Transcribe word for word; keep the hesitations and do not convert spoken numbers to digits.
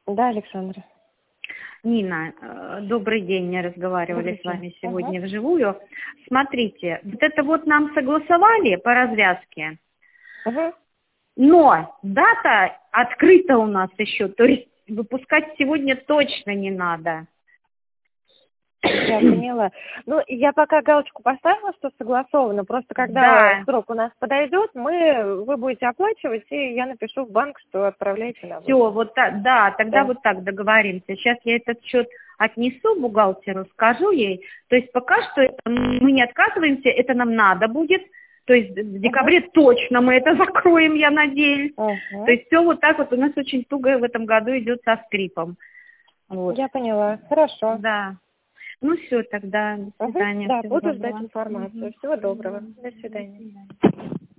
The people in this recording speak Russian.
Да, Александра. Нина, э, добрый день, мы разговаривали Добрый с день. вами сегодня Ага. вживую. Смотрите, вот это вот нам согласовали по развязке, Ага. но дата открыта у нас еще, то есть выпускать сегодня точно не надо. Я поняла. Ну, я пока галочку поставила, что согласовано. Просто когда Да, срок у нас подойдет, мы, вы будете оплачивать, и я напишу в банк, что отправляйте на все, выход. вот так, да, тогда Да. вот так договоримся. Сейчас я этот счет отнесу бухгалтеру, скажу ей. То есть пока что это мы не отказываемся, это нам надо будет. То есть в Ага. декабре точно мы это закроем, я надеюсь. То Ага. есть все вот так вот у нас очень туго в этом году идет со скрипом. Вот. Я поняла. Хорошо. Да. Ну все, тогда до Ага. свидания. Да, Всего буду ждать доброго. информацию. Мгм. Всего доброго. Мгм. До До свидания. свидания.